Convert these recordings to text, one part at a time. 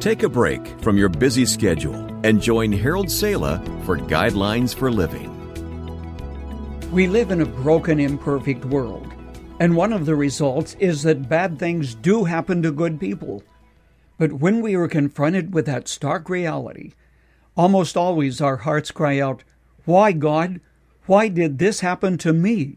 Take a break from your busy schedule and join Harold Sala for Guidelines for Living. We live in a broken, imperfect world, and one of the results is that bad things do happen to good people. But when we are confronted with that stark reality, almost always our hearts cry out, "Why, God? Why did this happen to me?"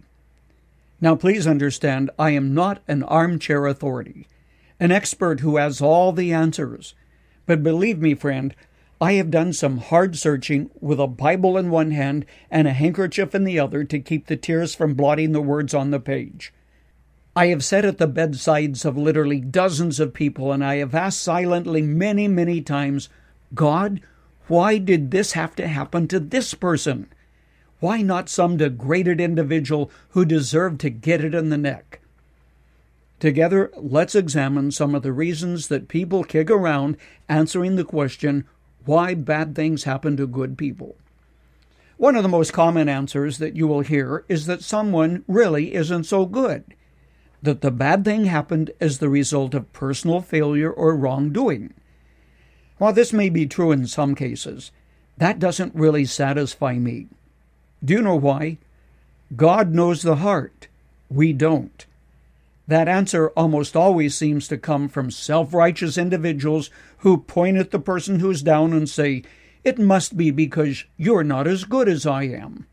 Now, please understand, I am not an armchair authority, an expert who has all the answers. But believe me, friend, I have done some hard searching with a Bible in one hand and a handkerchief in the other to keep the tears from blotting the words on the page. I have sat at the bedsides of literally dozens of people, and I have asked silently many, many times, "God, why did this have to happen to this person? Why not some degraded individual who deserved to get it in the neck?" Together, let's examine some of the reasons that people kick around answering the question, why bad things happen to good people. One of the most common answers that you will hear is that someone really isn't so good, that the bad thing happened as the result of personal failure or wrongdoing. While this may be true in some cases, that doesn't really satisfy me. Do you know why? God knows the heart. We don't. That answer almost always seems to come from self-righteous individuals who point at the person who's down and say, "It must be because you're not as good as I am."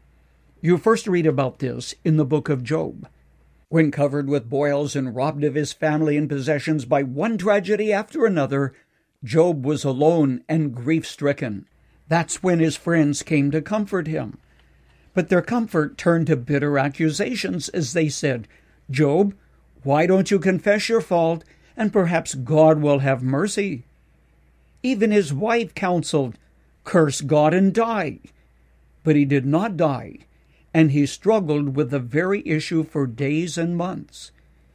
You first read about this in the book of Job. When covered with boils and robbed of his family and possessions by one tragedy after another, Job was alone and grief-stricken. That's when his friends came to comfort him. But their comfort turned to bitter accusations as they said, "Job, why don't you confess your fault, and perhaps God will have mercy?" Even his wife counseled, "Curse God and die." But he did not die, and he struggled with the very issue for days and months.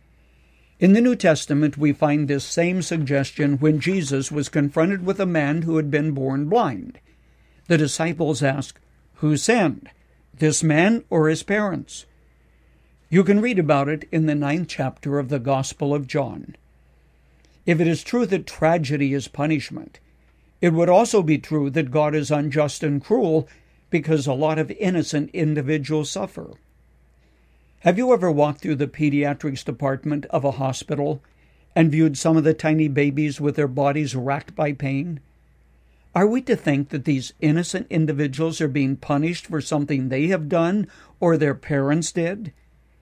In the New Testament, we find this same suggestion when Jesus was confronted with a man who had been born blind. The disciples asked, "Who sinned, this man or his parents?" You can read about it in the 9th chapter of the Gospel of John. If it is true that tragedy is punishment, it would also be true that God is unjust and cruel because a lot of innocent individuals suffer. Have you ever walked through the pediatrics department of a hospital and viewed some of the tiny babies with their bodies racked by pain? Are we to think that these innocent individuals are being punished for something they have done or their parents did?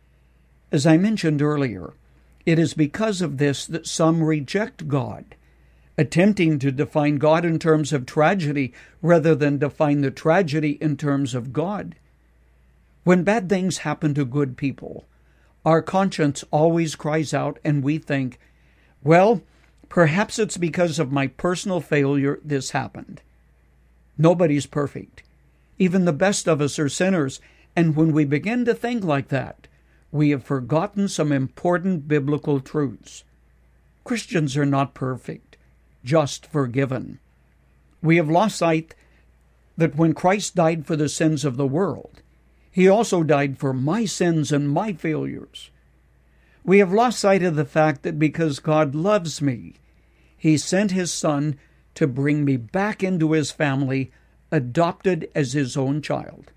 As I mentioned earlier, it is because of this that some reject God, attempting to define God in terms of tragedy rather than define the tragedy in terms of God. When bad things happen to good people, our conscience always cries out and we think, "Well, perhaps it's because of my personal failure this happened." Nobody's perfect. Even the best of us are sinners, and when we begin to think like that, we have forgotten some important biblical truths. Christians are not perfect, just forgiven. We have lost sight that when Christ died for the sins of the world, He also died for my sins and my failures. We have lost sight of the fact that because God loves me, He sent His Son to bring me back into His family, adopted as His own child.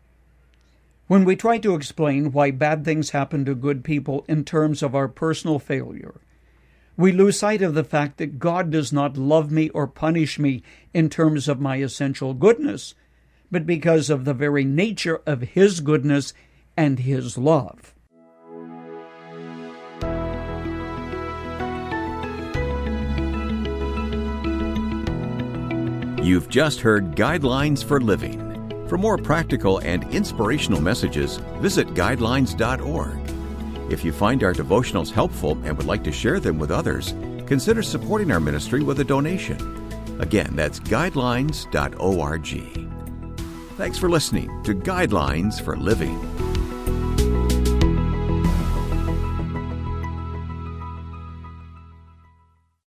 When we try to explain why bad things happen to good people in terms of our personal failure, we lose sight of the fact that God does not love me or punish me in terms of my essential goodness, but because of the very nature of His goodness and His love. You've just heard Guidelines for Living. For more practical and inspirational messages, visit guidelines.org. If you find our devotionals helpful and would like to share them with others, consider supporting our ministry with a donation. Again, that's guidelines.org. Thanks for listening to Guidelines for Living.